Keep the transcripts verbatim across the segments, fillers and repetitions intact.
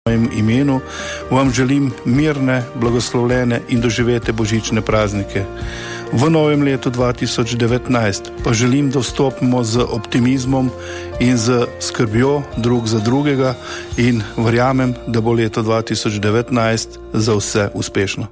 mojem imenu vam želim mirne, blagoslovljene in doživete božične praznike. V novem letu dva tisoč devetnajst pa želim, da vstopimo z optimizmom in z skrbjo drug za drugega in verjamem, da bo leto dva tisoč devetnajst za vse uspešno.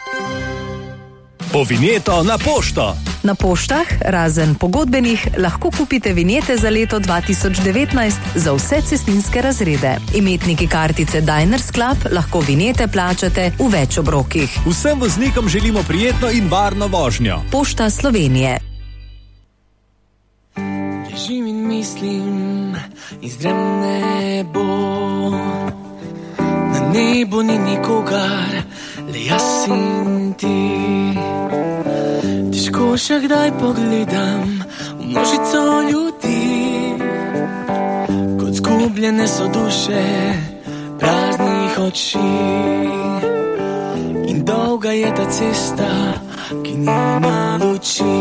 Po vinjeto na pošto. Na poštah, razen pogodbenih, lahko kupite vinjete za leto dva tisoč devetnajst za vse cestninske razrede. Imetniki kartice Diners Club lahko vinjete plačate v več obrokih. Vsem voznikom želimo prijetno in varno vožnjo. Pošta Slovenije. Ležim in mislim in zdrem nebo. Na nebu ni nikogar, le jaz in ti. Težko še kdaj pogledam v množico ljudi, kot zgubljene so duše praznih oči. In dolga je ta cesta, ki nima luči.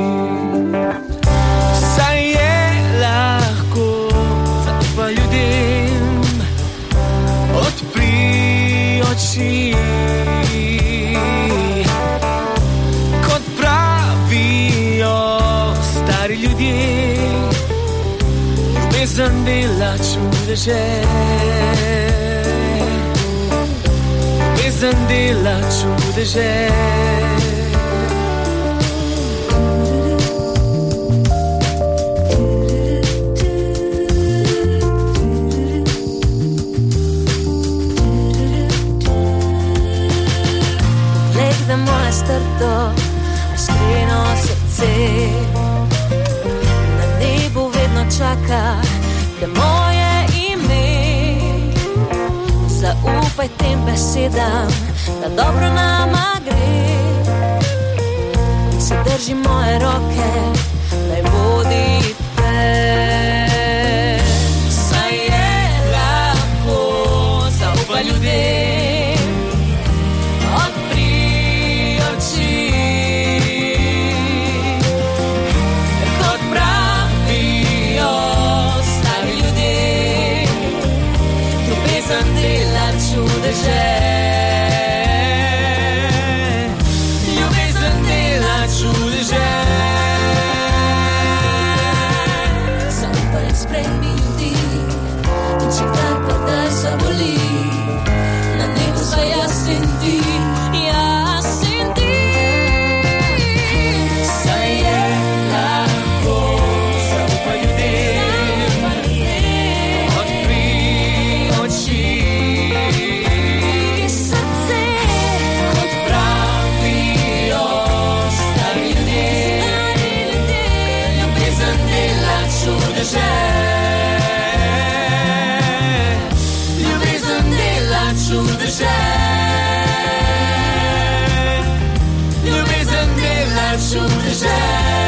Saj je lahko zaupaj ljudem, odpri oči. Stari ljudje, ljubezen dela čudeže. Ljubezen dela čudeže. Glej, moje strto, iskreno srce. Na nebu vedno čaka, da moje ime. Zaupaj tem besedam, da dobro nama gre. In se drži moje roke, naj vodi te. Saj je lahko, zaupaj ljudem, odpri oči. Čudeže, ljubezen dela čudeže. Zaupaj, sprejmi ljudi, in če kdaj pa daj zaboli, na nebu sva jaz in ti, jaz in ti. Saj je lahko, zaupaj ljudem, odpri oči. Ljubezen dela čudeže. Ljubezen dela čudeže.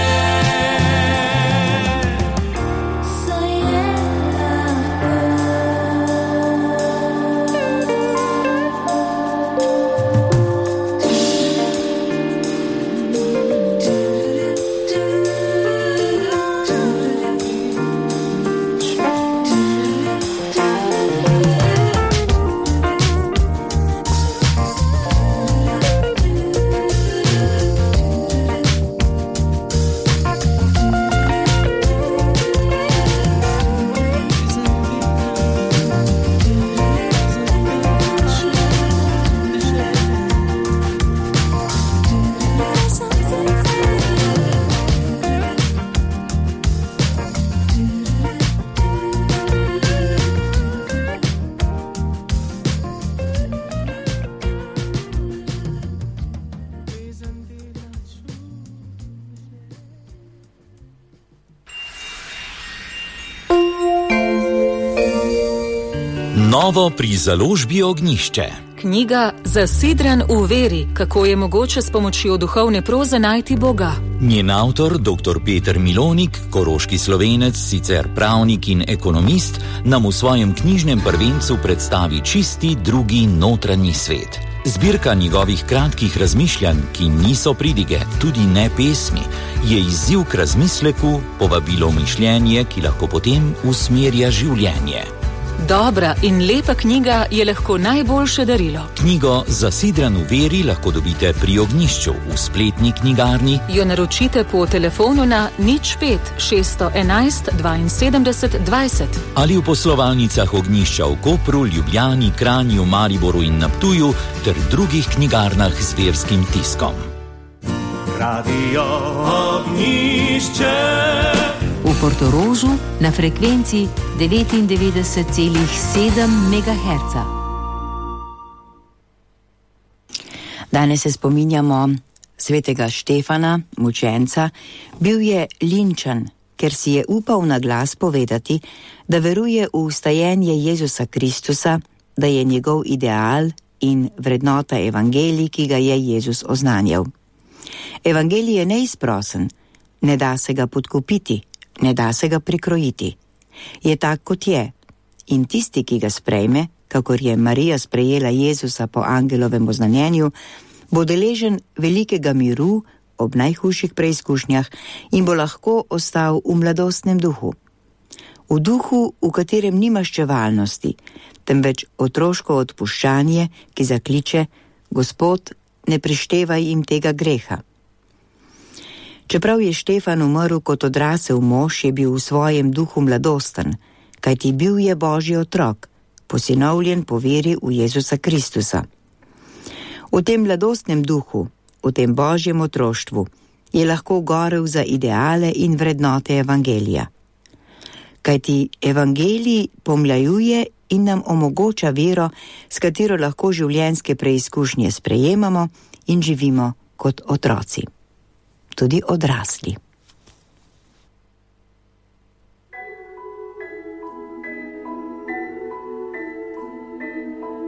Novo pri založbi Ognjišče. Knjiga Zasidran v veri, kako je mogoče s pomočjo duhovne proze najti Boga. Njen avtor, doktor Peter Milonik, koroški Slovenec, sicer pravnik in ekonomist, nam v svojem knjižnem prvencu predstavi čisti drugi notranji svet. Zbirka njegovih kratkih razmišljanj, ki niso pridige, tudi ne pesmi, je izziv k razmisleku, povabilo mišljenje, ki lahko potem usmerja življenje. Dobra in lepa knjiga je lahko najboljše darilo. Knjigo Zasidran v veri lahko dobite pri Ognjišču v spletni knjigarni. Jo naročite po telefonu na nič pet šeststo enajst dvainsedemdeset dvajset ali v poslovalnicah Ognjišča v Kopru, Ljubljani, Kranju, Mariboru in na Ptuju ter drugih knjigarnah z verskim tiskom. Radio Ognjišče. V Portorožu na frekvenci devetindevetdeset celih sedem megaherca. Danes se spominjamo svetega Štefana, mučenca. Bil je linčan, ker si je upal na glas povedati, da veruje v vstajenje Jezusa Kristusa, da je njegov ideal in vrednota evangelij, ki ga je Jezus oznanjal. Evangelij je neizprosen, ne da se ga podkupiti, ne da se ga prikrojiti. Je tak, kot je. In tisti, ki ga sprejme, kakor je Marija sprejela Jezusa po angelovem oznanjenju, bo deležen velikega miru ob najhujših preizkušnjah in bo lahko ostal v mladostnem duhu. V duhu, v katerem ni maščevalnosti, temveč otroško odpuščanje, ki zakliče: Gospod, ne prištevaj jim tega greha. Čeprav je Štefan umrl kot odrasel mož, je bil v svojem duhu mladosten, kajti bil je Božji otrok, posinovljen po veri v Jezusa Kristusa. V tem mladostnem duhu, v tem Božjem otroštvu, je lahko gorel za ideale in vrednote evangelija. Kajti evangelij pomlajuje in nam omogoča vero, s katero lahko življenjske preizkušnje sprejemamo in živimo kot otroci. Tudi odrasli.